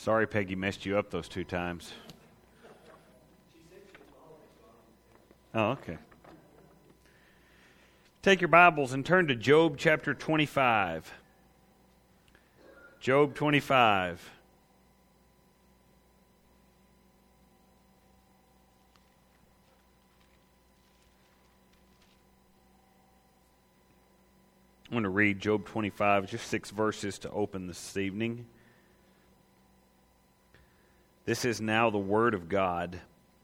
Sorry, Peggy messed you up those 2 times. Oh, okay. Take your Bibles and turn to Job chapter 25. Job 25. I'm going to read Job 25, just 6 verses to open this evening. This is now the word of God.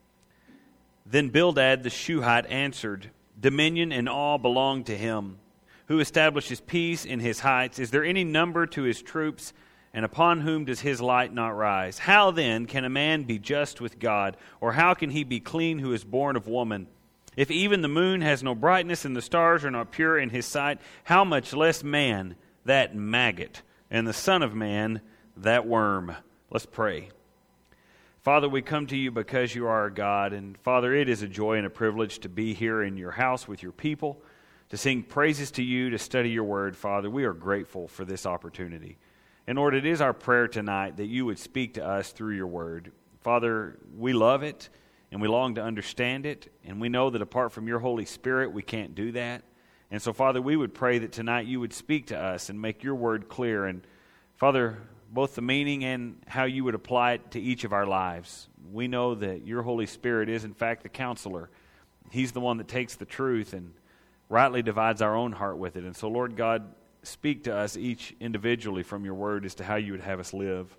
Then Bildad the Shuhite answered, "Dominion and awe belong to him, who establishes peace in his heights. Is there any number to his troops, and upon whom does his light not rise? How then can a man be just with God, or how can he be clean who is born of woman? If even the moon has no brightness and the stars are not pure in his sight, how much less man, that maggot, and the Son of Man, that worm?" Let's pray. Father, we come to you because you are our God, and Father, it is a joy and a privilege to be here in your house with your people, to sing praises to you, to study your word. Father, we are grateful for this opportunity. And Lord, it is our prayer tonight that you would speak to us through your word. Father, we love it, and we long to understand it, and we know that apart from your Holy Spirit, we can't do that. And so, Father, we would pray that tonight you would speak to us and make your word clear. And Father, both the meaning and how you would apply it to each of our lives. We know that your Holy Spirit is, in fact, the counselor. He's the one that takes the truth and rightly divides our own heart with it. And so, Lord God, speak to us each individually from your word as to how you would have us live.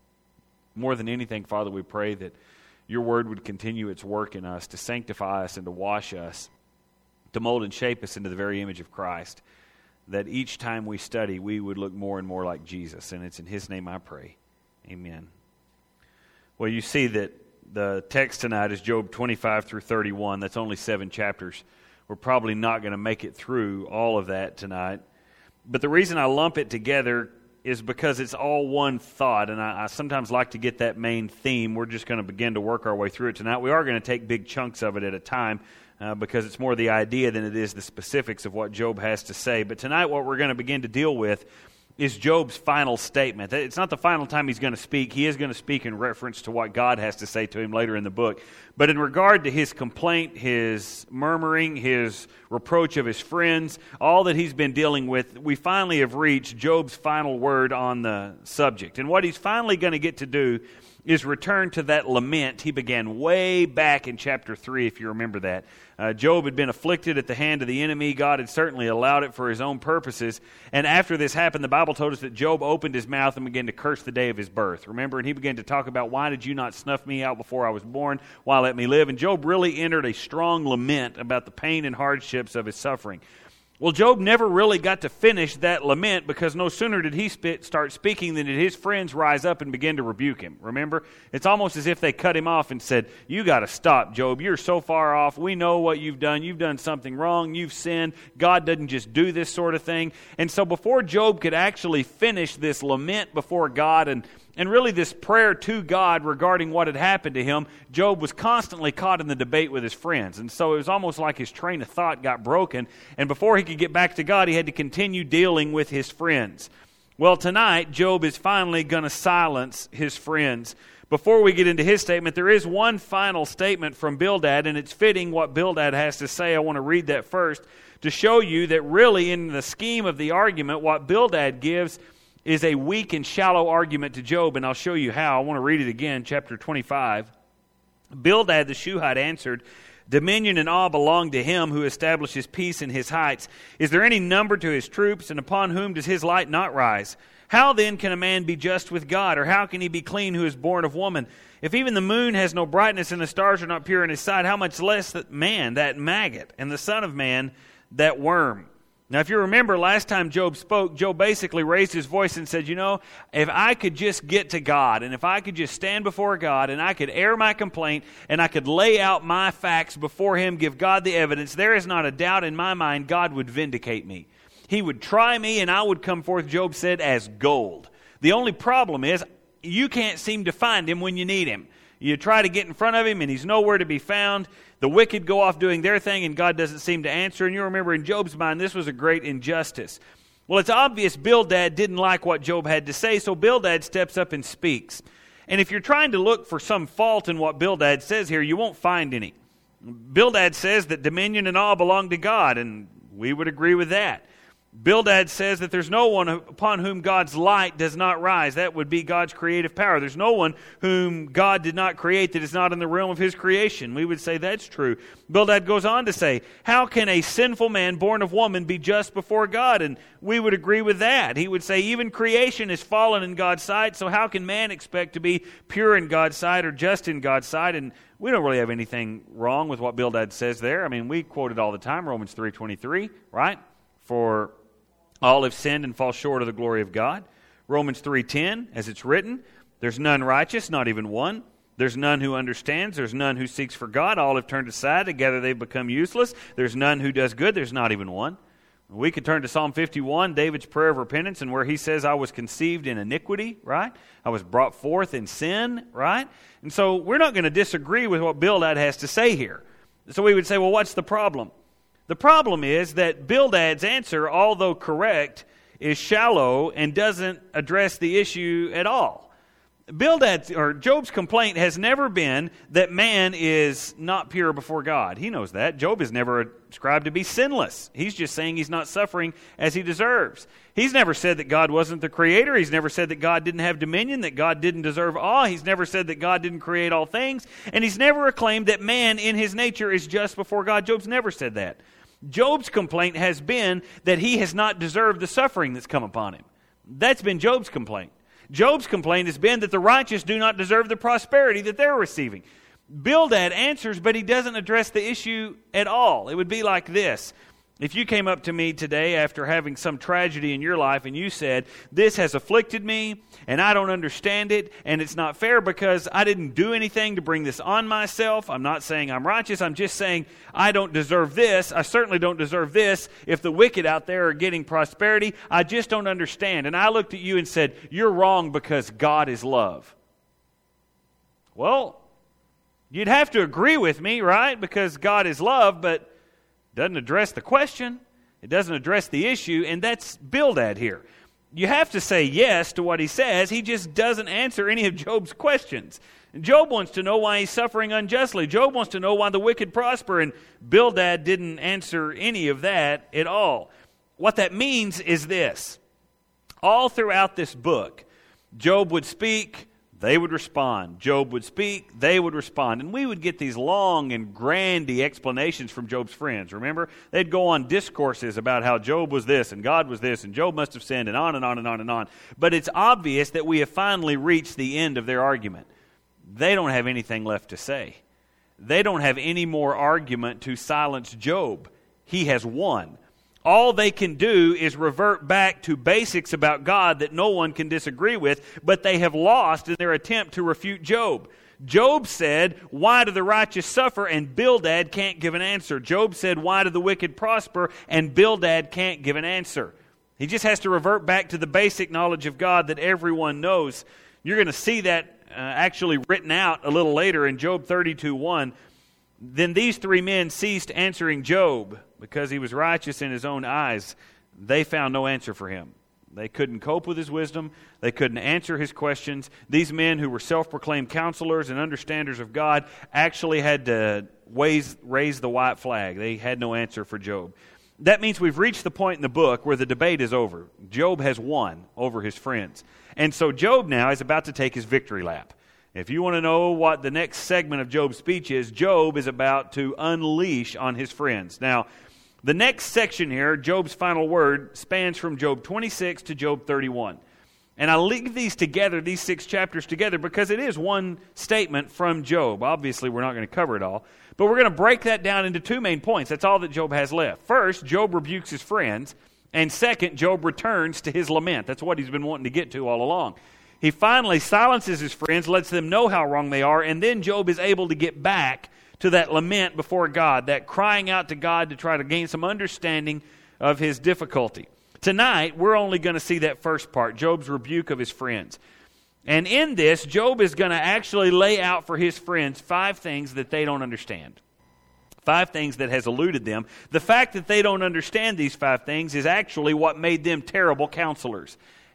More than anything, Father, we pray that your word would continue its work in us to sanctify us and to wash us, to mold and shape us into the very image of Christ, that each time we study, we would look more and more like Jesus. And it's in his name I pray. Amen. Well, you see that the text tonight is Job 25 through 31. That's only 7 chapters. We're probably not going to make it through all of that tonight. But the reason I lump it together is because it's all one thought, and I sometimes like to get that main theme. We're just going to begin to work our way through it tonight. We are going to take big chunks of it at a time, because it's more the idea than it is the specifics of what Job has to say. But tonight what we're going to begin to deal with is Job's final statement. It's not the final time he's going to speak. He is going to speak in reference to what God has to say to him later in the book. But in regard to his complaint, his murmuring, his reproach of his friends, all that he's been dealing with, we finally have reached Job's final word on the subject. And what he's finally going to get to do is return to that lament he began way back in chapter 3, if you remember that. Job had been afflicted at the hand of the enemy. God had certainly allowed it for his own purposes. And after this happened, the Bible told us that Job opened his mouth and began to curse the day of his birth. Remember? And he began to talk about, why did you not snuff me out before I was born? Why let me live? And Job really entered a strong lament about the pain and hardships of his suffering. Well, Job never really got to finish that lament, because no sooner did he start speaking than did his friends rise up and begin to rebuke him. Remember? It's almost as if they cut him off and said, "You got to stop, Job. You're so far off. We know what you've done. You've done something wrong. You've sinned. God doesn't just do this sort of thing." And so before Job could actually finish this lament before God and really this prayer to God regarding what had happened to him, Job was constantly caught in the debate with his friends. And so it was almost like his train of thought got broken. And before he could get back to God, he had to continue dealing with his friends. Well, tonight, Job is finally going to silence his friends. Before we get into his statement, there is one final statement from Bildad, and it's fitting what Bildad has to say. I want to read that first to show you that really in the scheme of the argument, what Bildad gives is a weak and shallow argument to Job, and I'll show you how. I want to read it again, chapter 25. Bildad the Shuhite answered, "Dominion and awe belong to him who establishes peace in his heights. Is there any number to his troops, and upon whom does his light not rise? How then can a man be just with God, or how can he be clean who is born of woman? If even the moon has no brightness and the stars are not pure in his sight, how much less that man, that maggot, and the Son of Man, that worm?" Now, if you remember last time Job spoke, Job basically raised his voice and said, if I could just get to God, and if I could just stand before God, and I could air my complaint, and I could lay out my facts before him, give God the evidence, there is not a doubt in my mind God would vindicate me. He would try me, and I would come forth, Job said, as gold. The only problem is, you can't seem to find him when you need him. You try to get in front of him, and he's nowhere to be found. The wicked go off doing their thing, and God doesn't seem to answer. And you remember in Job's mind, this was a great injustice. Well, it's obvious Bildad didn't like what Job had to say, so Bildad steps up and speaks. And if you're trying to look for some fault in what Bildad says here, you won't find any. Bildad says that dominion and all belong to God, and we would agree with that. Bildad says that there's no one upon whom God's light does not rise. That would be God's creative power. There's no one whom God did not create that is not in the realm of His creation. We would say that's true. Bildad goes on to say, how can a sinful man born of woman be just before God? And we would agree with that. He would say even creation is fallen in God's sight, so how can man expect to be pure in God's sight or just in God's sight? And we don't really have anything wrong with what Bildad says there. I mean, we quote it all the time, Romans 3:23, right? For all have sinned and fall short of the glory of God. Romans 3:10, as it's written, there's none righteous, not even one. There's none who understands. There's none who seeks for God. All have turned aside. Together they've become useless. There's none who does good. There's not even one. We could turn to Psalm 51, David's prayer of repentance, and where he says, I was conceived in iniquity, right? I was brought forth in sin, right? And so we're not going to disagree with what Bildad has to say here. So we would say, well, what's the problem? The problem is that Bildad's answer, although correct, is shallow and doesn't address the issue at all. Job's complaint has never been that man is not pure before God. He knows that. Job is never ascribed to be sinless. He's just saying he's not suffering as he deserves. He's never said that God wasn't the creator. He's never said that God didn't have dominion, that God didn't deserve awe. He's never said that God didn't create all things. And he's never claimed that man in his nature is just before God. Job's never said that. Job's complaint has been that he has not deserved the suffering that's come upon him. That's been Job's complaint. Job's complaint has been that the righteous do not deserve the prosperity that they're receiving. Bildad answers, but he doesn't address the issue at all. It would be like this. If you came up to me today after having some tragedy in your life and you said, this has afflicted me and I don't understand it and it's not fair because I didn't do anything to bring this on myself. I'm not saying I'm righteous. I'm just saying I don't deserve this. I certainly don't deserve this. If the wicked out there are getting prosperity, I just don't understand. And I looked at you and said, you're wrong because God is love. Well, you'd have to agree with me, right? Because God is love, but doesn't address the question. It doesn't address the issue, and that's Bildad here. You have to say yes to what he says. He just doesn't answer any of Job's questions. Job wants to know why he's suffering unjustly. Job wants to know why the wicked prosper, and Bildad didn't answer any of that at all. What that means is this. All throughout this book, Job would speak, they would respond. Job would speak, they would respond. And we would get these long and grandy explanations from Job's friends. Remember? They'd go on discourses about how Job was this and God was this and Job must have sinned and on and on and on and on. But it's obvious that we have finally reached the end of their argument. They don't have anything left to say. They don't have any more argument to silence Job. He has won. All they can do is revert back to basics about God that no one can disagree with, but they have lost in their attempt to refute Job. Job said, why do the righteous suffer? And Bildad can't give an answer. Job said, why do the wicked prosper? And Bildad can't give an answer. He just has to revert back to the basic knowledge of God that everyone knows. You're going to see that actually written out a little later in Job 32:1. Then these three men ceased answering Job because he was righteous in his own eyes. They found no answer for him. They couldn't cope with his wisdom. They couldn't answer his questions. These men who were self-proclaimed counselors and understanders of God actually had to raise the white flag. They had no answer for Job. That means we've reached the point in the book where the debate is over. Job has won over his friends. And so Job now is about to take his victory lap. If you want to know what the next segment of Job's speech is, Job is about to unleash on his friends. Now, the next section here, Job's final word, spans from Job 26 to Job 31. And I leave these together, these 6 chapters together, because it is one statement from Job. Obviously, we're not going to cover it all. But we're going to break that down into 2 main points. That's all that Job has left. First, Job rebukes his friends. And second, Job returns to his lament. That's what he's been wanting to get to all along. He finally silences his friends, lets them know how wrong they are, and then Job is able to get back to that lament before God, that crying out to God to try to gain some understanding of his difficulty. Tonight, we're only going to see that first part, Job's rebuke of his friends. And in this, Job is going to actually lay out for his friends 5 things that they don't understand. 5 things that has eluded them. The fact that they don't understand these 5 things is actually what made them terrible counselors.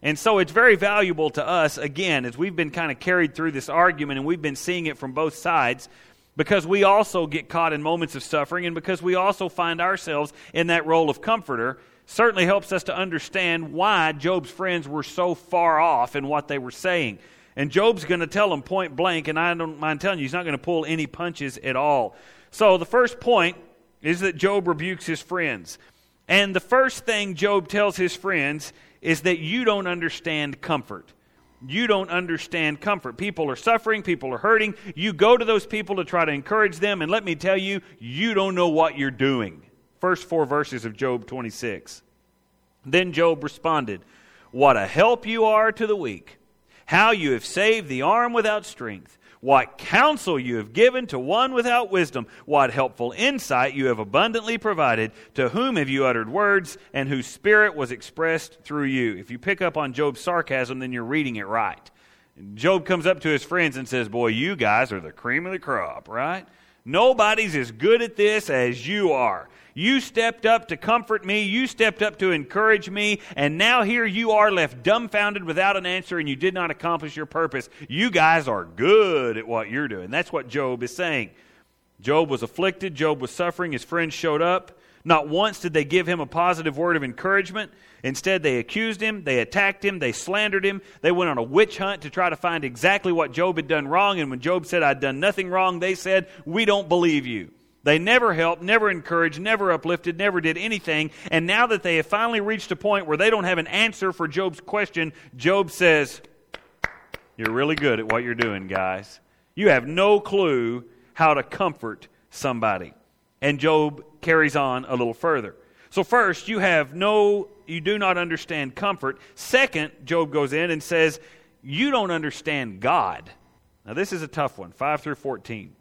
And so it's very valuable to us, again, as we've been kind of carried through this argument and we've been seeing it from both sides, because we also get caught in moments of suffering and because we also find ourselves in that role of comforter. Certainly helps us to understand why Job's friends were so far off in what they were saying. And Job's going to tell them point blank, and I don't mind telling you, he's not going to pull any punches at all. So the first point is that Job rebukes his friends. And the first thing Job tells his friends is that you don't understand comfort. You don't understand comfort. People are suffering, people are hurting. You go to those people to try to encourage them, and let me tell you, you don't know what you're doing. First 4 verses of Job 26. Then Job responded, "What a help you are to the weak! How you have saved the arm without strength! What counsel you have given to one without wisdom! What helpful insight you have abundantly provided! To whom have you uttered words, and whose spirit was expressed through you?" If you pick up on Job's sarcasm, then you're reading it right. Job comes up to his friends and says, "Boy, you guys are the cream of the crop, right? Nobody's as good at this as you are. You stepped up to comfort me. You stepped up to encourage me. And now here you are left dumbfounded without an answer, and you did not accomplish your purpose. You guys are good at what you're doing." That's what Job is saying. Job was afflicted. Job was suffering. His friends showed up. Not once did they give him a positive word of encouragement. Instead, they accused him, they attacked him, they slandered him. They went on a witch hunt to try to find exactly what Job had done wrong. And when Job said, "I'd done nothing wrong," they said, "We don't believe you." They never helped, never encouraged, never uplifted, never did anything. And now that they have finally reached a point where they don't have an answer for Job's question, Job says, "You're really good at what you're doing, guys. You have no clue how to comfort somebody." And Job carries on a little further. So first, you do not understand comfort. Second, Job goes in and says, you don't understand God. Now this is a tough one, 5 through 14.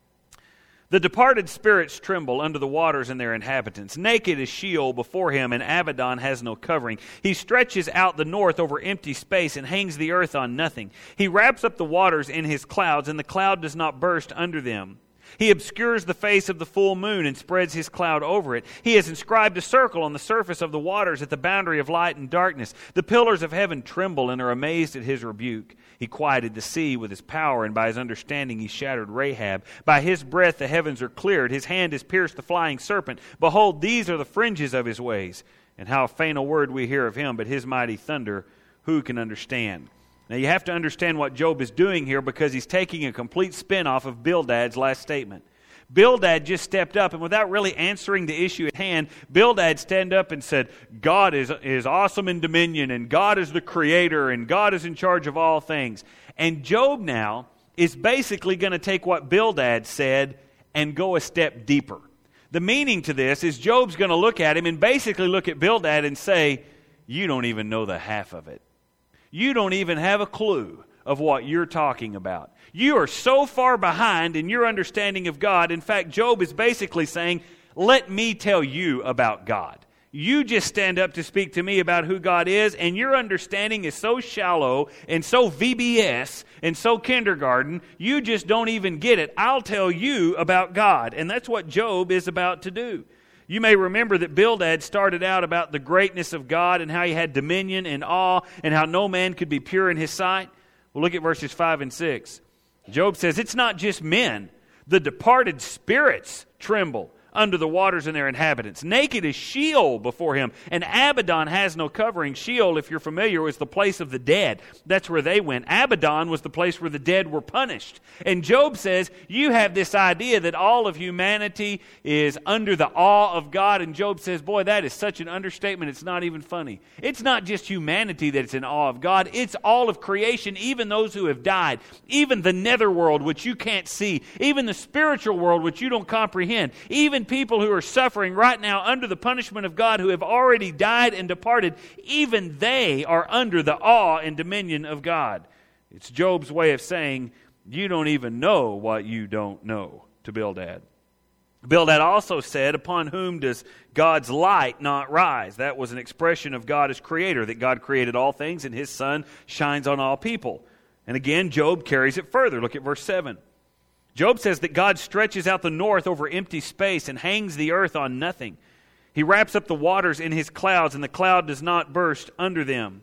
"The departed spirits tremble under the waters and their inhabitants. Naked is Sheol before him, and Abaddon has no covering. He stretches out the north over empty space and hangs the earth on nothing. He wraps up the waters in his clouds, and the cloud does not burst under them. He obscures the face of the full moon and spreads his cloud over it. He has inscribed a circle on the surface of the waters at the boundary of light and darkness. The pillars of heaven tremble and are amazed at his rebuke. He quieted the sea with his power, and by his understanding he shattered Rahab. By his breath the heavens are cleared. His hand has pierced the flying serpent. Behold, these are the fringes of his ways. And how faint a word we hear of him, but his mighty thunder, who can understand?" Now you have to understand what Job is doing here, because he's taking a complete spin off of Bildad's last statement. Bildad just stepped up, and without really answering the issue at hand, Bildad stand up and said, "God is awesome in dominion, and God is the creator, and God is in charge of all things." And Job now is basically going to take what Bildad said and go a step deeper. The meaning to this is Job's going to look at him and basically look at Bildad and say, "You don't even know the half of it. You don't even have a clue of what you're talking about. You are so far behind in your understanding of God." In fact, Job is basically saying, "Let me tell you about God. You just stand up to speak to me about who God is, and your understanding is so shallow and so VBS and so kindergarten, you just don't even get it. I'll tell you about God." And that's what Job is about to do. You may remember that Bildad started out about the greatness of God and how he had dominion and awe and how no man could be pure in his sight. Well, look at verses 5 and 6. Job says, "It's not just men. The departed spirits tremble under the waters and their inhabitants. Naked is Sheol before him, and Abaddon has no covering." Sheol, if you're familiar, was the place of the dead. That's where they went. Abaddon was the place where the dead were punished. And Job says, you have this idea that all of humanity is under the awe of God. And Job says, boy, that is such an understatement, it's not even funny. It's not just humanity that's in awe of God. It's all of creation, even those who have died. Even the netherworld, which you can't see. Even the spiritual world, which you don't comprehend. Even people who are suffering right now under the punishment of God, who have already died and departed, even they are under the awe and dominion of God. It's Job's way of saying, you don't even know what you don't know, to Bildad. Bildad also said, upon whom does God's light not rise? That was an expression of God as creator, that God created all things and his sun shines on all people. And again, Job carries it further. Look at verse 7. Job says that God stretches out the north over empty space and hangs the earth on nothing. He wraps up the waters in his clouds, and the cloud does not burst under them.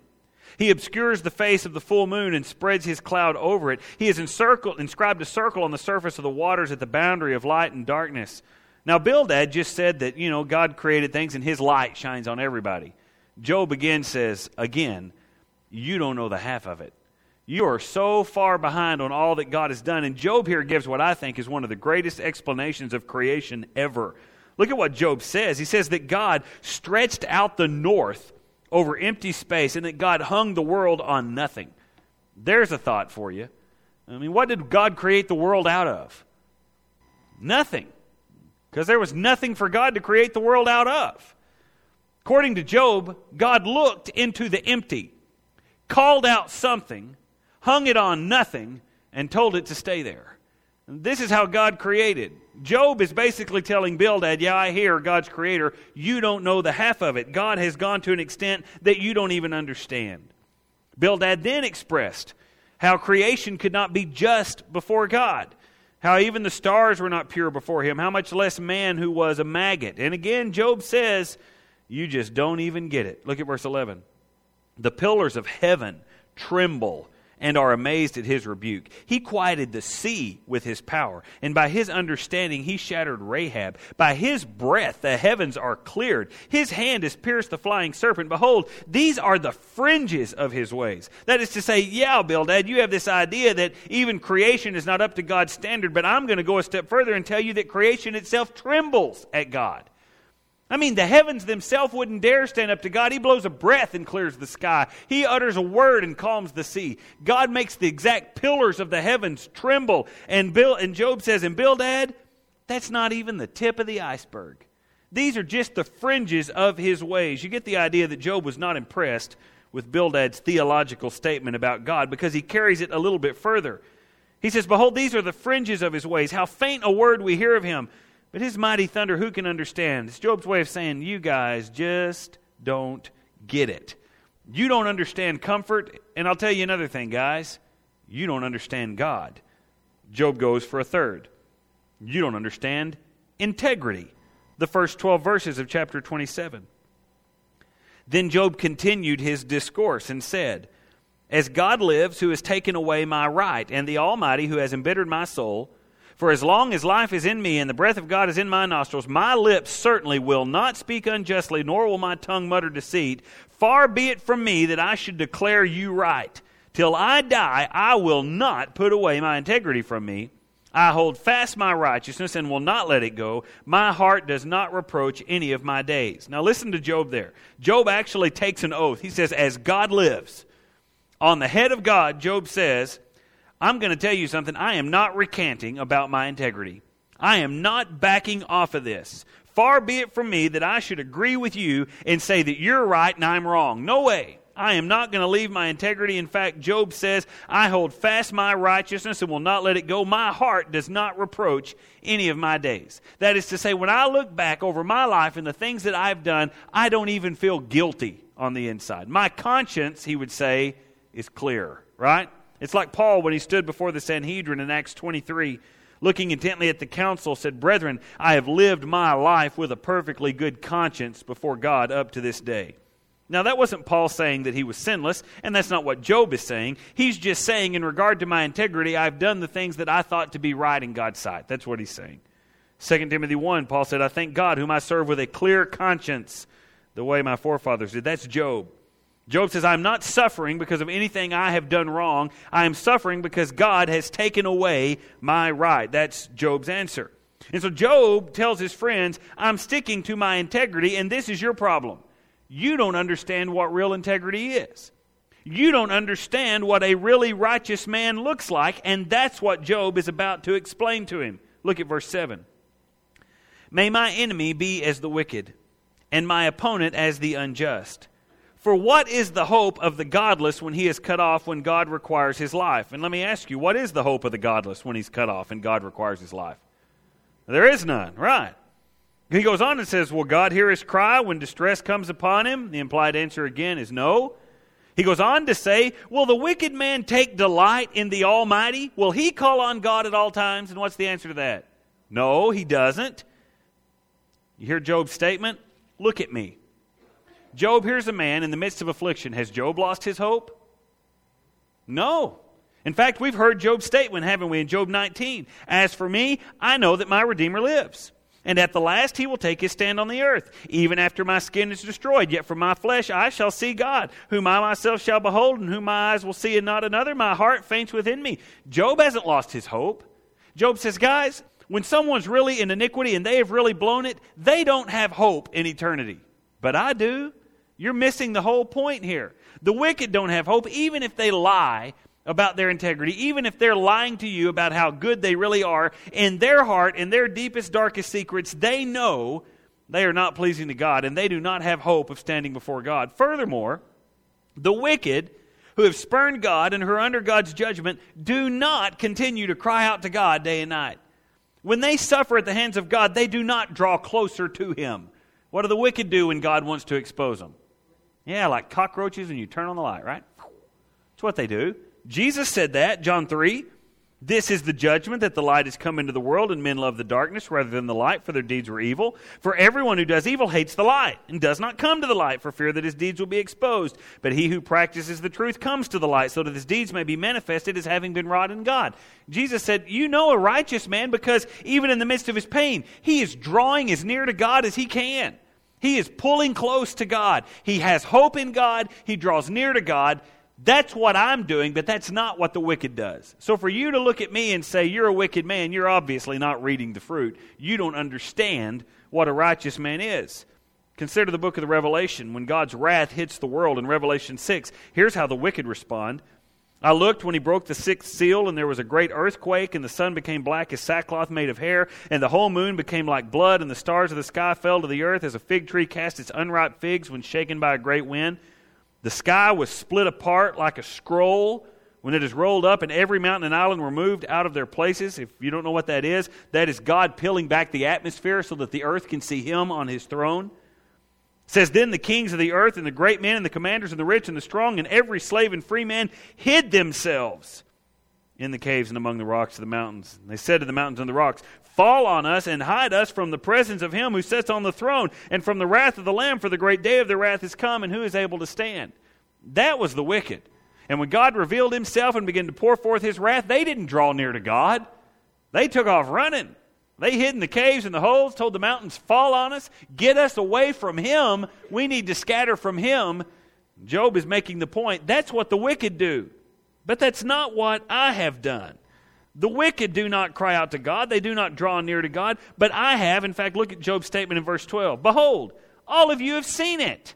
He obscures the face of the full moon and spreads his cloud over it. He has inscribed a circle on the surface of the waters at the boundary of light and darkness. Now, Bildad just said that, God created things and his light shines on everybody. Job again says, you don't know the half of it. You are so far behind on all that God has done. And Job here gives what I think is one of the greatest explanations of creation ever. Look at what Job says. He says that God stretched out the north over empty space and that God hung the world on nothing. There's a thought for you. What did God create the world out of? Nothing. Because there was nothing for God to create the world out of. According to Job, God looked into the empty, called out something, hung it on nothing, and told it to stay there. And this is how God created. Job is basically telling Bildad, I hear God's creator, you don't know the half of it. God has gone to an extent that you don't even understand. Bildad then expressed how creation could not be just before God, how even the stars were not pure before him, how much less man who was a maggot. And again, Job says, you just don't even get it. Look at verse 11. The pillars of heaven tremble and are amazed at his rebuke. He quieted the sea with his power, and by his understanding he shattered Rahab. By his breath the heavens are cleared. His hand has pierced the flying serpent. Behold, these are the fringes of his ways. That is to say, Bildad, you have this idea that even creation is not up to God's standard, but I'm going to go a step further and tell you that creation itself trembles at God. The heavens themselves wouldn't dare stand up to God. He blows a breath and clears the sky. He utters a word and calms the sea. God makes the exact pillars of the heavens tremble. And Job says, and Bildad, that's not even the tip of the iceberg. These are just the fringes of his ways. You get the idea that Job was not impressed with Bildad's theological statement about God because he carries it a little bit further. He says, behold, these are the fringes of his ways. How faint a word we hear of him. But his mighty thunder, who can understand? It's Job's way of saying, you guys just don't get it. You don't understand comfort. And I'll tell you another thing, guys. You don't understand God. Job goes for a third. You don't understand integrity. The first 12 verses of chapter 27. Then Job continued his discourse and said, as God lives, who has taken away my right, and the Almighty, who has embittered my soul, for as long as life is in me and the breath of God is in my nostrils, my lips certainly will not speak unjustly, nor will my tongue mutter deceit. Far be it from me that I should declare you right. Till I die, I will not put away my integrity from me. I hold fast my righteousness and will not let it go. My heart does not reproach any of my days. Now listen to Job there. Job actually takes an oath. He says, as God lives, on the head of God, Job says, I'm going to tell you something. I am not recanting about my integrity. I am not backing off of this. Far be it from me that I should agree with you and say that you're right and I'm wrong. No way. I am not going to leave my integrity. In fact, Job says, I hold fast my righteousness and will not let it go. My heart does not reproach any of my days. That is to say, when I look back over my life and the things that I've done, I don't even feel guilty on the inside. My conscience, he would say, is clear, right? It's like Paul when he stood before the Sanhedrin in Acts 23, looking intently at the council, said, brethren, I have lived my life with a perfectly good conscience before God up to this day. Now, that wasn't Paul saying that he was sinless, and that's not what Job is saying. He's just saying, in regard to my integrity, I've done the things that I thought to be right in God's sight. That's what he's saying. 2 Timothy 1, Paul said, I thank God whom I serve with a clear conscience, the way my forefathers did. That's Job. Job says, I'm not suffering because of anything I have done wrong. I am suffering because God has taken away my right. That's Job's answer. And so Job tells his friends, I'm sticking to my integrity, and this is your problem. You don't understand what real integrity is. You don't understand what a really righteous man looks like, and that's what Job is about to explain to him. Look at verse 7. May my enemy be as the wicked, and my opponent as the unjust. For what is the hope of the godless when he is cut off when God requires his life? And let me ask you, what is the hope of the godless when he's cut off and God requires his life? There is none, right? He goes on and says, will God hear his cry when distress comes upon him? The implied answer again is no. He goes on to say, will the wicked man take delight in the Almighty? Will he call on God at all times? And what's the answer to that? No, he doesn't. You hear Job's statement? Look at me. Job, here's a man in the midst of affliction. Has Job lost his hope? No. In fact, we've heard Job's statement, haven't we, in Job 19? As for me, I know that my Redeemer lives. And at the last he will take his stand on the earth, even after my skin is destroyed. Yet from my flesh I shall see God, whom I myself shall behold, and whom my eyes will see and not another. My heart faints within me. Job hasn't lost his hope. Job says, guys, when someone's really in iniquity and they have really blown it, they don't have hope in eternity. But I do. You're missing the whole point here. The wicked don't have hope, even if they lie about their integrity, even if they're lying to you about how good they really are. In their heart, in their deepest, darkest secrets, they know they are not pleasing to God, and they do not have hope of standing before God. Furthermore, the wicked who have spurned God and who are under God's judgment do not continue to cry out to God day and night. When they suffer at the hands of God, they do not draw closer to Him. What do the wicked do when God wants to expose them? Yeah, like cockroaches and you turn on the light, right? That's what they do. Jesus said that, John 3. This is the judgment, that the light has come into the world, and men love the darkness rather than the light, for their deeds were evil. For everyone who does evil hates the light, and does not come to the light, for fear that his deeds will be exposed. But he who practices the truth comes to the light, so that his deeds may be manifested as having been wrought in God. Jesus said, you know a righteous man, because even in the midst of his pain, he is drawing as near to God as he can. He is pulling close to God. He has hope in God. He draws near to God. That's what I'm doing, but that's not what the wicked does. So for you to look at me and say, you're a wicked man, you're obviously not reading the fruit. You don't understand what a righteous man is. Consider the book of the Revelation. When God's wrath hits the world in Revelation 6, here's how the wicked respond. I looked when he broke the sixth seal, and there was a great earthquake, and the sun became black as sackcloth made of hair, and the whole moon became like blood, and the stars of the sky fell to the earth as a fig tree casts its unripe figs when shaken by a great wind. The sky was split apart like a scroll when it is rolled up, and every mountain and island were moved out of their places. If you don't know what that is God peeling back the atmosphere so that the earth can see Him on His throne. It says, then the kings of the earth and the great men and the commanders and the rich and the strong and every slave and free man hid themselves in the caves and among the rocks of the mountains. And they said to the mountains and the rocks, fall on us and hide us from the presence of Him who sits on the throne and from the wrath of the Lamb, for the great day of their wrath is come, and who is able to stand? That was the wicked. And when God revealed Himself and began to pour forth His wrath, they didn't draw near to God. They took off running. They hid in the caves and the holes, told the mountains, fall on us, get us away from Him. We need to scatter from Him. Job is making the point, that's what the wicked do. But that's not what I have done. The wicked do not cry out to God. They do not draw near to God. But I have. In fact, look at Job's statement in verse 12. Behold, all of you have seen it.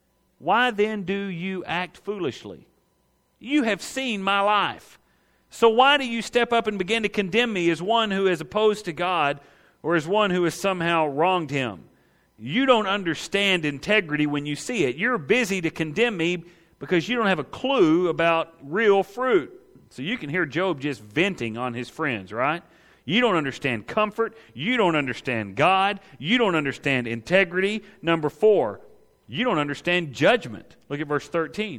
Why then do you act foolishly? You have seen my life. So why do you step up and begin to condemn me as one who is opposed to God, or as one who has somehow wronged Him? You don't understand integrity when you see it. You're busy to condemn me because you don't have a clue about real fruit. So you can hear Job just venting on his friends, right? You don't understand comfort. You don't understand God. You don't understand integrity. Number 4, you don't understand judgment. Look at verse 13.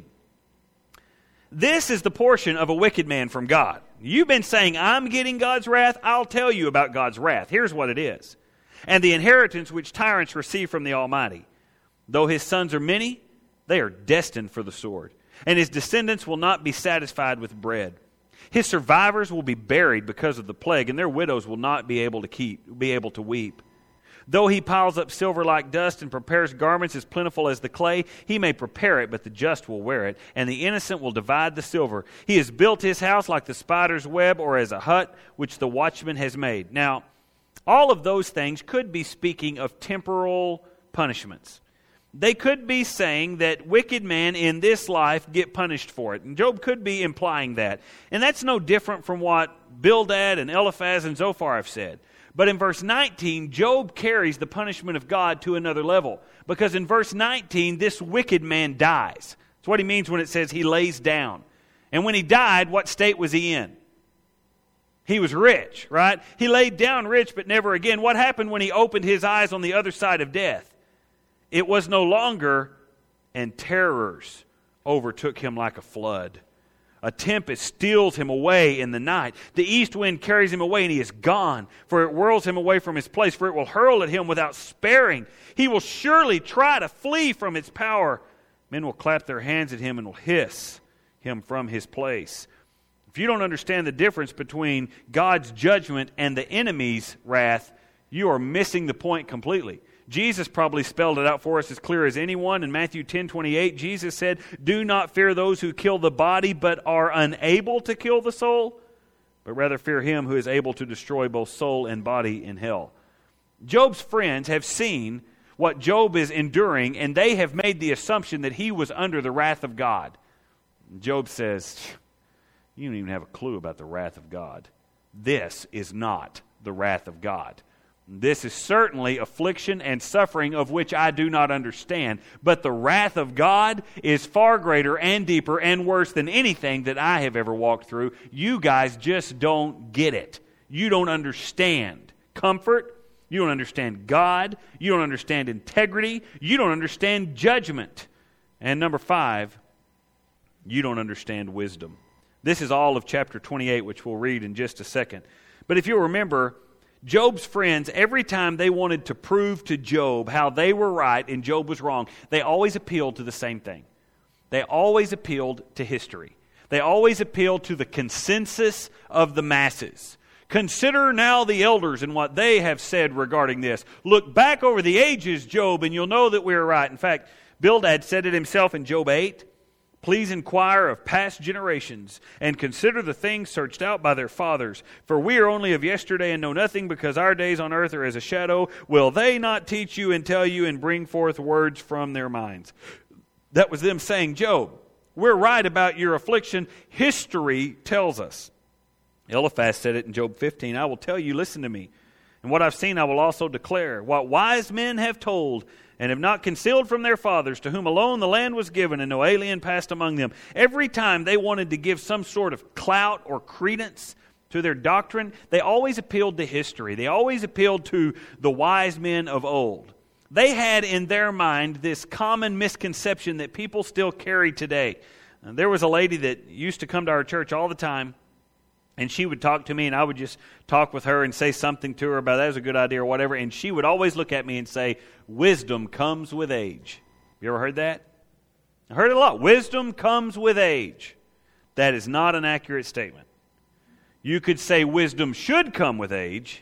This is the portion of a wicked man from God. You've been saying, I'm getting God's wrath. I'll tell you about God's wrath. Here's what it is. And the inheritance which tyrants receive from the Almighty. Though his sons are many, they are destined for the sword. And his descendants will not be satisfied with bread. His survivors will be buried because of the plague, and their widows will not be able to weep. Though he piles up silver like dust and prepares garments as plentiful as the clay, he may prepare it, but the just will wear it, and the innocent will divide the silver. He has built his house like the spider's web, or as a hut which the watchman has made. Now, all of those things could be speaking of temporal punishments. They could be saying that wicked men in this life get punished for it. And Job could be implying that. And that's no different from what Bildad and Eliphaz and Zophar have said. But in verse 19, Job carries the punishment of God to another level. Because in verse 19, this wicked man dies. That's what he means when it says he lays down. And when he died, what state was he in? He was rich, right? He laid down rich, but never again. What happened when he opened his eyes on the other side of death? It was no longer, and terrors overtook him like a flood. A tempest steals him away in the night. The east wind carries him away, and he is gone. For it whirls him away from his place, for it will hurl at him without sparing. He will surely try to flee from its power. Men will clap their hands at him and will hiss him from his place. If you don't understand the difference between God's judgment and the enemy's wrath, you are missing the point completely. Jesus probably spelled it out for us as clear as anyone. In Matthew 10:28, Jesus said, "Do not fear those who kill the body, but are unable to kill the soul, but rather fear him who is able to destroy both soul and body in hell." Job's friends have seen what Job is enduring, and they have made the assumption that he was under the wrath of God. Job says, "You don't even have a clue about the wrath of God. This is not the wrath of God. This is certainly affliction and suffering of which I do not understand. But the wrath of God is far greater and deeper and worse than anything that I have ever walked through. You guys just don't get it. You don't understand comfort. You don't understand God. You don't understand integrity. You don't understand judgment." And number 5, you don't understand wisdom. This is all of chapter 28, which we'll read in just a second. But if you'll remember, Job's friends, every time they wanted to prove to Job how they were right and Job was wrong, they always appealed to the same thing. They always appealed to history. They always appealed to the consensus of the masses. Consider now the elders and what they have said regarding this. Look back over the ages, Job, and you'll know that we are right. In fact, Bildad said it himself in Job 8. "Please inquire of past generations, and consider the things searched out by their fathers. For we are only of yesterday and know nothing, because our days on earth are as a shadow. Will they not teach you and tell you and bring forth words from their minds?" That was them saying, Job, we're right about your affliction. History tells us. Eliphaz said it in Job 15. "I will tell you, listen to me. And what I've seen I will also declare. What wise men have told, and have not concealed from their fathers, to whom alone the land was given, and no alien passed among them." Every time they wanted to give some sort of clout or credence to their doctrine, they always appealed to history. They always appealed to the wise men of old. They had in their mind this common misconception that people still carry today. There was a lady that used to come to our church all the time, and she would talk to me, and I would just talk with her and say something to her about that was a good idea or whatever. And she would always look at me and say, "Wisdom comes with age." You ever heard that? I heard it a lot. Wisdom comes with age. That is not an accurate statement. You could say wisdom should come with age,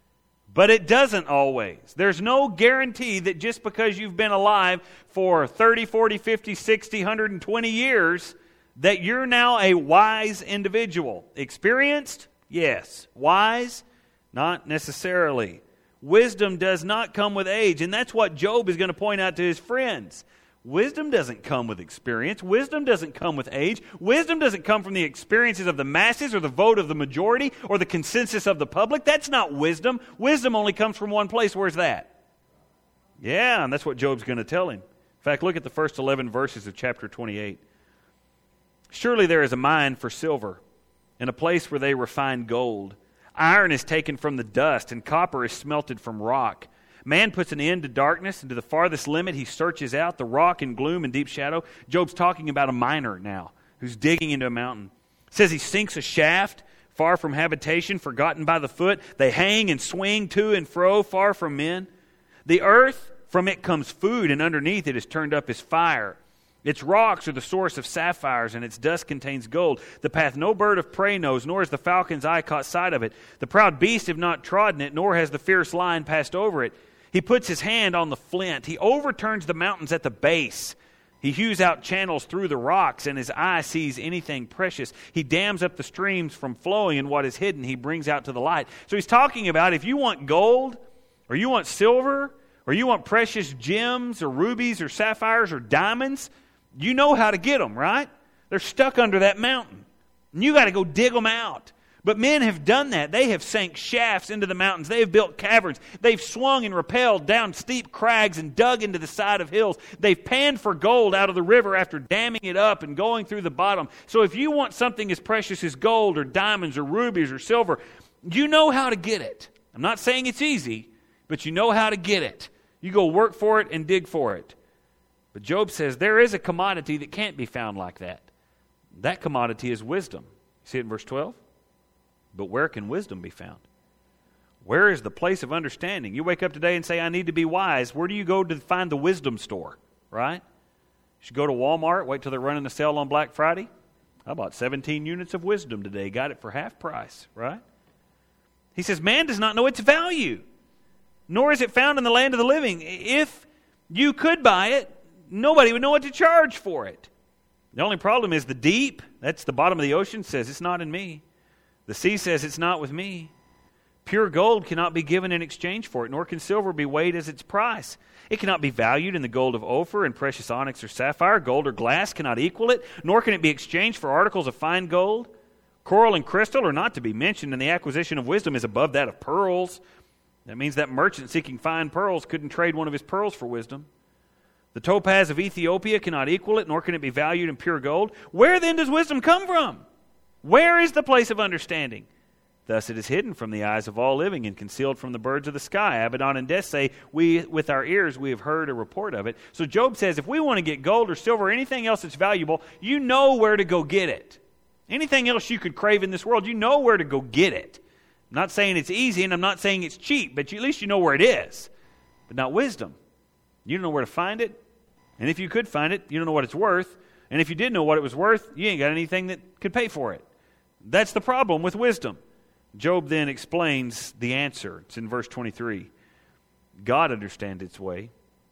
but it doesn't always. There's no guarantee that just because you've been alive for 30, 40, 50, 60, 120 years, that you're now a wise individual. Experienced? Yes. Wise? Not necessarily. Wisdom does not come with age, and that's what Job is going to point out to his friends. Wisdom doesn't come with experience. Wisdom doesn't come with age. Wisdom doesn't come from the experiences of the masses or the vote of the majority or the consensus of the public. That's not wisdom. Wisdom only comes from one place. Where's that? Yeah, and that's what Job's going to tell him. In fact, look at the first 11 verses of chapter 28. "Surely there is a mine for silver, and a place where they refine gold. Iron is taken from the dust, and copper is smelted from rock. Man puts an end to darkness, and to the farthest limit he searches out the rock in gloom and deep shadow." Job's talking about a miner now who's digging into a mountain. It says he sinks a shaft far from habitation, forgotten by the foot. They hang and swing to and fro, far from men. The earth, from it comes food, and underneath it is turned up as fire. Its rocks are the source of sapphires, and its dust contains gold. The path no bird of prey knows, nor has the falcon's eye caught sight of it. The proud beasts have not trodden it, nor has the fierce lion passed over it. He puts his hand on the flint. He overturns the mountains at the base. He hews out channels through the rocks, and his eye sees anything precious. He dams up the streams from flowing, and what is hidden he brings out to the light. So he's talking about if you want gold, or you want silver, or you want precious gems, or rubies, or sapphires, or diamonds, you know how to get them, right? They're stuck under that mountain. And you got to go dig them out. But men have done that. They have sank shafts into the mountains. They have built caverns. They've swung and rappelled down steep crags and dug into the side of hills. They've panned for gold out of the river after damming it up and going through the bottom. So if you want something as precious as gold or diamonds or rubies or silver, you know how to get it. I'm not saying it's easy, but you know how to get it. You go work for it and dig for it. But Job says there is a commodity that can't be found like that. That commodity is wisdom. See it in verse 12? But where can wisdom be found? Where is the place of understanding? You wake up today and say, I need to be wise. Where do you go to find the wisdom store, right? You should go to Walmart, wait till they're running a sale on Black Friday. I bought 17 units of wisdom today, got it for half price, right? He says, man does not know its value, nor is it found in the land of the living. If you could buy it, nobody would know what to charge for it. The only problem is the deep, that's the bottom of the ocean, says it's not in me. The sea says it's not with me. Pure gold cannot be given in exchange for it, nor can silver be weighed as its price. It cannot be valued in the gold of Ophir and precious onyx or sapphire. Gold or glass cannot equal it, nor can it be exchanged for articles of fine gold. Coral and crystal are not to be mentioned, and the acquisition of wisdom is above that of pearls. That means that merchant seeking fine pearls couldn't trade one of his pearls for wisdom. The topaz of Ethiopia cannot equal it, nor can it be valued in pure gold. Where then does wisdom come from? Where is the place of understanding? Thus it is hidden from the eyes of all living and concealed from the birds of the sky. Abaddon and Death say, with our ears we have heard a report of it. So Job says, if we want to get gold or silver or anything else that's valuable, you know where to go get it. Anything else you could crave in this world, you know where to go get it. I'm not saying it's easy and I'm not saying it's cheap, but at least you know where it is. But not wisdom. You don't know where to find it. And if you could find it, you don't know what it's worth. And if you did know what it was worth, you ain't got anything that could pay for it. That's the problem with wisdom. Job then explains the answer. It's in verse 23. God understands its way.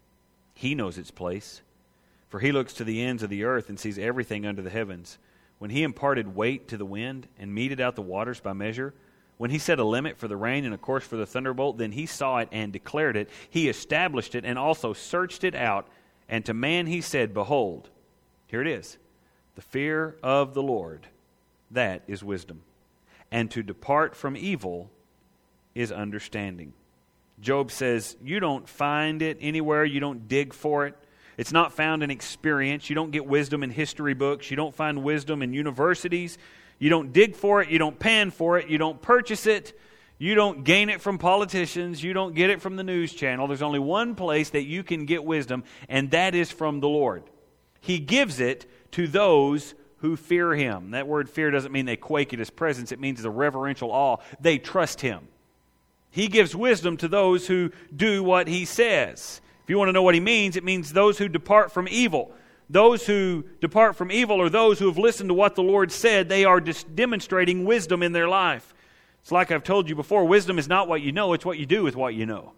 He knows its place. For he looks to the ends of the earth and sees everything under the heavens. When he imparted weight to the wind and meted out the waters by measure, when he set a limit for the rain and a course for the thunderbolt, then he saw it and declared it. He established it and also searched it out. And to man he said, behold, here it is, the fear of the Lord, that is wisdom. And to depart from evil is understanding. Job says, you don't find it anywhere. You don't dig for it. It's not found in experience. You don't get wisdom in history books. You don't find wisdom in universities. You don't dig for it. You don't pan for it. You don't purchase it. You don't gain it from politicians. You don't get it from the news channel. There's only one place that you can get wisdom, and that is from the Lord. He gives it to those who fear him. That word fear doesn't mean they quake at his presence. It means the reverential awe. They trust him. He gives wisdom to those who do what he says. If you want to know what he means, it means those who depart from evil. Those who depart from evil are those who have listened to what the Lord said. They are demonstrating wisdom in their life. It's like I've told you before, wisdom is not what you know, it's what you do with what you know.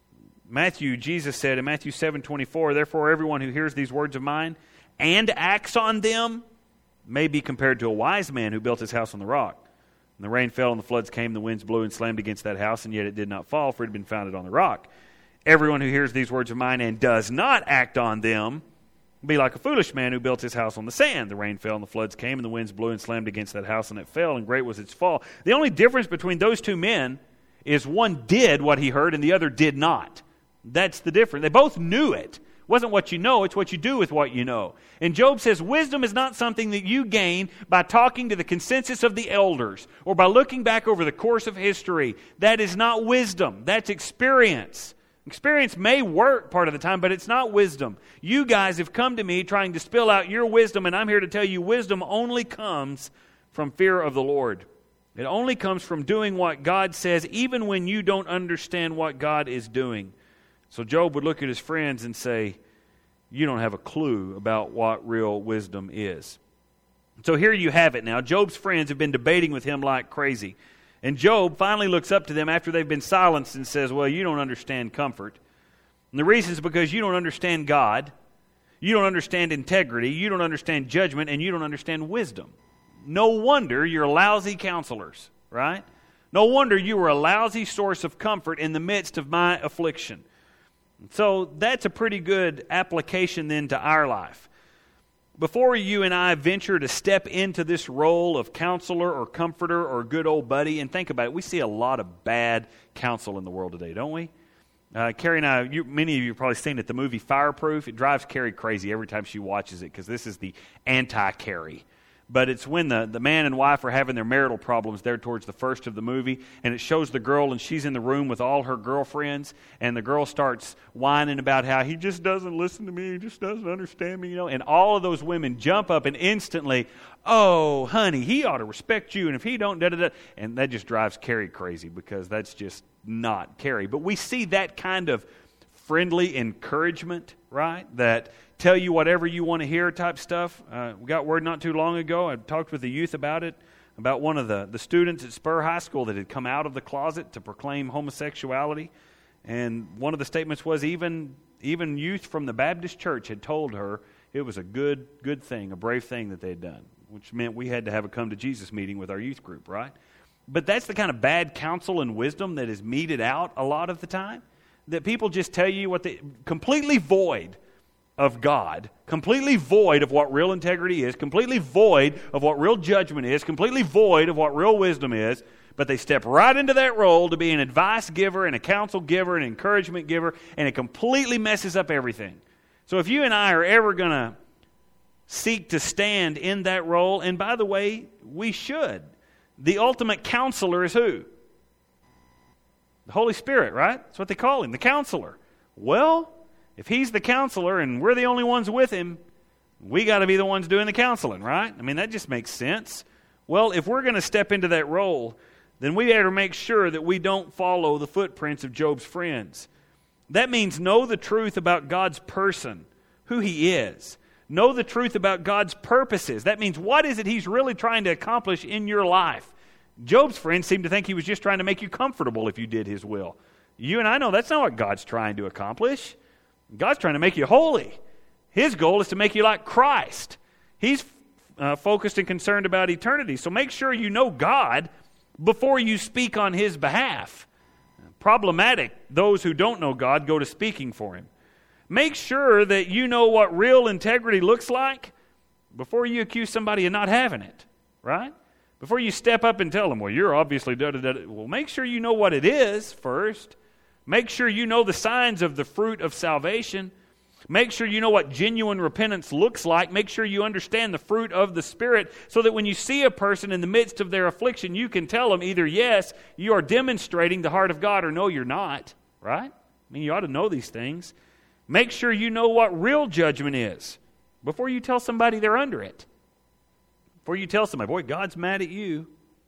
Jesus said in Matthew 7:24, therefore everyone who hears these words of mine and acts on them may be compared to a wise man who built his house on the rock. And the rain fell and the floods came, the winds blew and slammed against that house, and yet it did not fall, for it had been founded on the rock. Everyone who hears these words of mine and does not act on them will be like a foolish man who built his house on the sand. The rain fell and the floods came, and the winds blew and slammed against that house, and it fell, and great was its fall. The only difference between those two men is one did what he heard and the other did not. That's the difference. They both knew it. It wasn't what you know, it's what you do with what you know. And Job says wisdom is not something that you gain by talking to the consensus of the elders or by looking back over the course of history. That is not wisdom. That's experience. Experience may work part of the time, but it's not wisdom. You guys have come to me trying to spill out your wisdom, and I'm here to tell you wisdom only comes from fear of the Lord. It only comes from doing what God says, even when you don't understand what God is doing. So Job would look at his friends and say, you don't have a clue about what real wisdom is. So here you have it now. Job's friends have been debating with him like crazy. And Job finally looks up to them after they've been silenced and says, well, you don't understand comfort. And the reason is because you don't understand God, you don't understand integrity, you don't understand judgment, and you don't understand wisdom. No wonder you're lousy counselors, right? No wonder you were a lousy source of comfort in the midst of my affliction. So that's a pretty good application then to our life. Before you and I venture to step into this role of counselor or comforter or good old buddy, and think about it, we see a lot of bad counsel in the world today, don't we? Carrie and I, many of you have probably seen it, the movie Fireproof. It drives Carrie crazy every time she watches it because this is the anti-Carrie. But it's when the man and wife are having their marital problems there towards the first of the movie, and it shows the girl, and she's in the room with all her girlfriends, and the girl starts whining about how he just doesn't listen to me, he just doesn't understand me, and all of those women jump up and instantly, oh, honey, he ought to respect you, and if he don't, da-da-da, and that just drives Carrie crazy, because that's just not Carrie. But we see that kind of friendly encouragement, right, that tell you whatever you want to hear type stuff. We got word not too long ago, I talked with the youth about it, about one of the students at Spur High School that had come out of the closet to proclaim homosexuality. And one of the statements was even youth from the Baptist church had told her it was a good thing, a brave thing that they had done, which meant we had to have a come to Jesus meeting with our youth group, right? But that's the kind of bad counsel and wisdom that is meted out a lot of the time, that people just tell you what they completely void of God, completely void of what real integrity is, completely void of what real judgment is, completely void of what real wisdom is, but they step right into that role to be an advice giver and a counsel giver and an encouragement giver, and it completely messes up everything. So if you and I are ever going to seek to stand in that role, and by the way, we should, the ultimate counselor is who? The Holy Spirit, right? That's what they call him, the counselor. Well, if he's the counselor and we're the only ones with him, we got to be the ones doing the counseling, right? I mean, that just makes sense. Well, if we're going to step into that role, then we better make sure that we don't follow the footprints of Job's friends. That means know the truth about God's person, who he is. Know the truth about God's purposes. That means what is it he's really trying to accomplish in your life? Job's friends seemed to think he was just trying to make you comfortable if you did his will. You and I know that's not what God's trying to accomplish. God's trying to make you holy. His goal is to make you like Christ. He's focused and concerned about eternity. So make sure you know God before you speak on his behalf. Problematic, those who don't know God go to speaking for him. Make sure that you know what real integrity looks like before you accuse somebody of not having it, right? Before you step up and tell them, well, you're obviously da-da-da. Well, make sure you know what it is first. Make sure you know the signs of the fruit of salvation. Make sure you know what genuine repentance looks like. Make sure you understand the fruit of the Spirit so that when you see a person in the midst of their affliction, you can tell them either, yes, you are demonstrating the heart of God, or no, you're not, right? I mean, you ought to know these things. Make sure you know what real judgment is before you tell somebody they're under it. Before you tell somebody, boy, God's mad at you.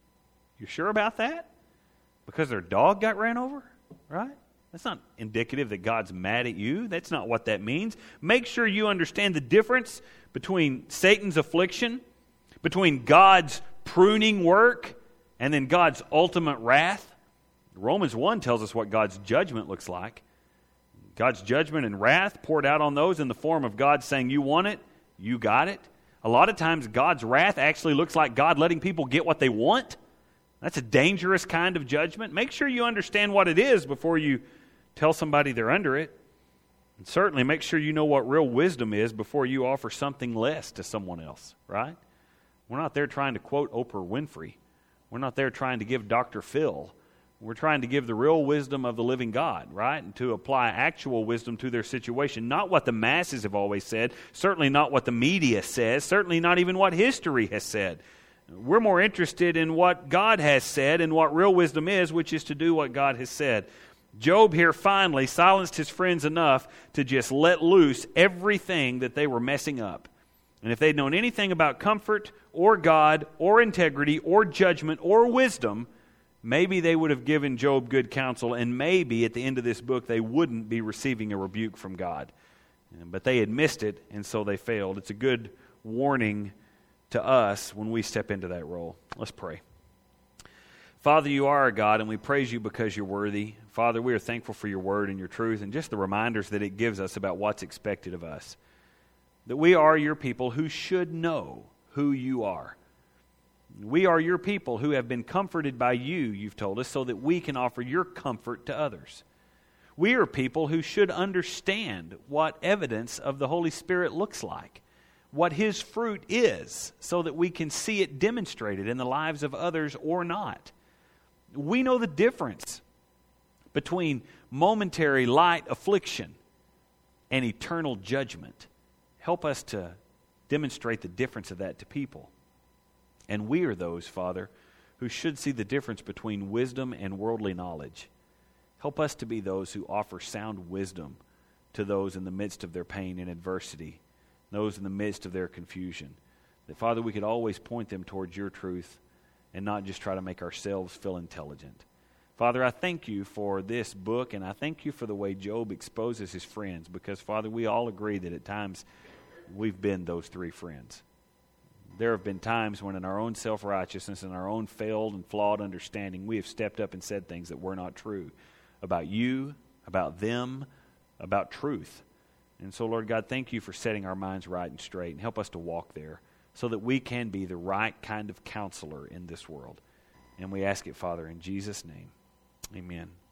You sure about that? Because their dog got ran over, right? That's not indicative that God's mad at you. That's not what that means. Make sure you understand the difference between Satan's affliction, between God's pruning work, and then God's ultimate wrath. Romans 1 tells us what God's judgment looks like. God's judgment and wrath poured out on those in the form of God saying, you want it, you got it. A lot of times God's wrath actually looks like God letting people get what they want. That's a dangerous kind of judgment. Make sure you understand what it is before you tell somebody they're under it. And certainly make sure you know what real wisdom is before you offer something less to someone else, right? We're not there trying to quote Oprah Winfrey. We're not there trying to give Dr. Phil. We're trying to give the real wisdom of the living God, right? And to apply actual wisdom to their situation. Not what the masses have always said. Certainly not what the media says. Certainly not even what history has said. We're more interested in what God has said and what real wisdom is, which is to do what God has said. Job here finally silenced his friends enough to just let loose everything that they were messing up. And if they'd known anything about comfort or God or integrity or judgment or wisdom, maybe they would have given Job good counsel, and maybe at the end of this book they wouldn't be receiving a rebuke from God. But they had missed it, and so they failed. It's a good warning to us when we step into that role. Let's pray. Father, you are our God, and we praise you because you're worthy. Father, we are thankful for your word and your truth and just the reminders that it gives us about what's expected of us. That we are your people who should know who you are. We are your people who have been comforted by you, you've told us, so that we can offer your comfort to others. We are people who should understand what evidence of the Holy Spirit looks like, what his fruit is, so that we can see it demonstrated in the lives of others or not. We know the difference between momentary light affliction and eternal judgment. Help us to demonstrate the difference of that to people. And we are those, Father, who should see the difference between wisdom and worldly knowledge. Help us to be those who offer sound wisdom to those in the midst of their pain and adversity, those in the midst of their confusion. That, Father, we could always point them towards your truth and not just try to make ourselves feel intelligent. Father, I thank you for this book, and I thank you for the way Job exposes his friends, because, Father, we all agree that at times we've been those three friends. There have been times when in our own self-righteousness and our own failed and flawed understanding, we have stepped up and said things that were not true about you, about them, about truth. And so, Lord God, thank you for setting our minds right and straight, and help us to walk there so that we can be the right kind of counselor in this world. And we ask it, Father, in Jesus' name. Amen.